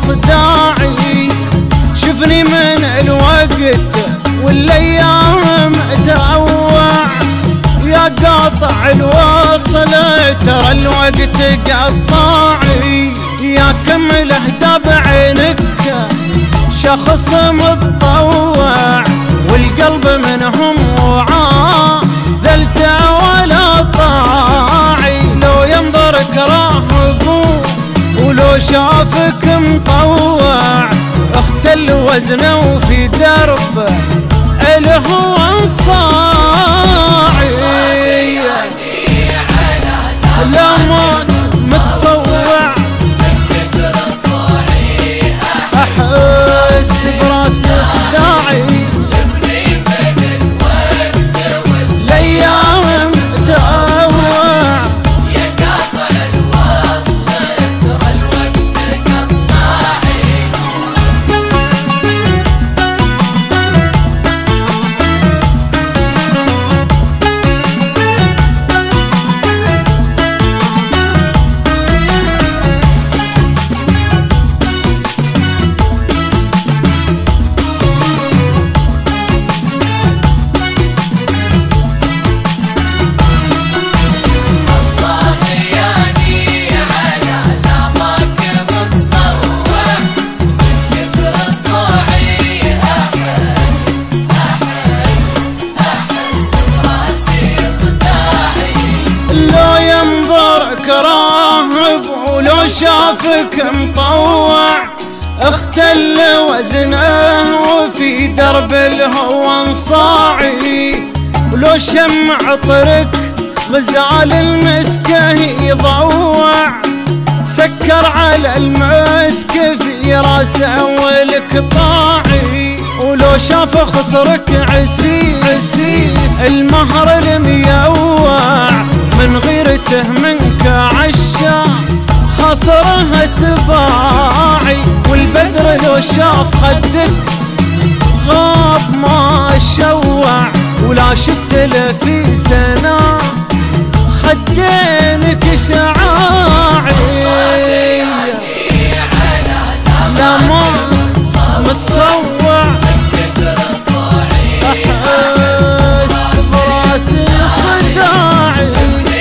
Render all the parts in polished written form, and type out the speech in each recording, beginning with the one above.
صداعي. شفني من الوقت والايام تروع، يا قاطع الوصل ترى الوقت قطاعي. يا كمل اهدى بعينك شخص متطوع، والقلب منهم وعاه ذلته ولا طاعي. لو ينظرك راهب ولو شافك مطوع، اختل وزنه وفي درب الهوى الصاعي. لا ما متصوع احس براسي صداعي. الايام تروع، يا قاطع الوصل ترى الوقت قطاعي. راهب ولو شافك مطوع، اختل وزنه وفي درب الهوى انصاعي. ولو شمع طرك غزال المسكه يضوع، سكر على المسك في راسه والقطاعي. ولو شاف خصرك عسيف المهر الميوع، من غيرته منك عشا خصره سباعي. والبدر لو شاف خدك غاب ما شوع، ولا شفت له في سنة خدينك شعاعي. لا ما متصوع احس براسي صداعي.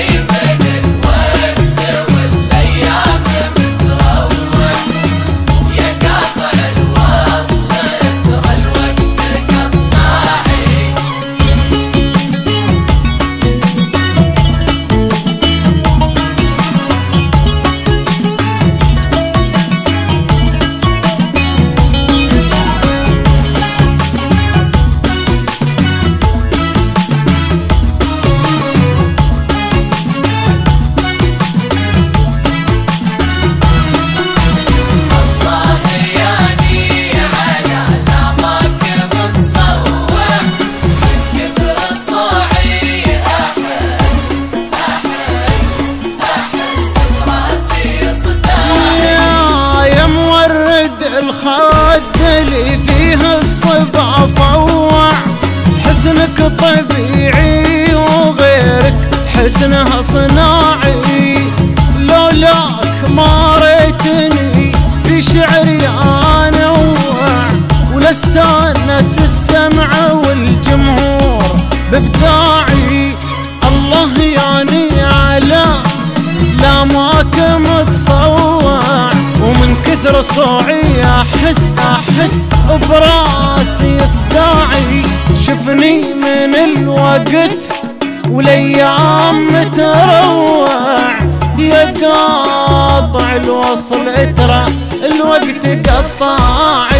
الخد اللي فيه الصبع فوع، حسنك طبيعي وغيرك حسنها صناعي. لولاك ما ريتني في شعري انوع، ولاستانس السمع والجمهور بابداعي. الله ياني على لا ماك متصوع، ومن كثر صوعي احس براسي صداعي. شفني من الوقت والايام تروع، يا قاطع الوصل ترى الوقت قطاعي.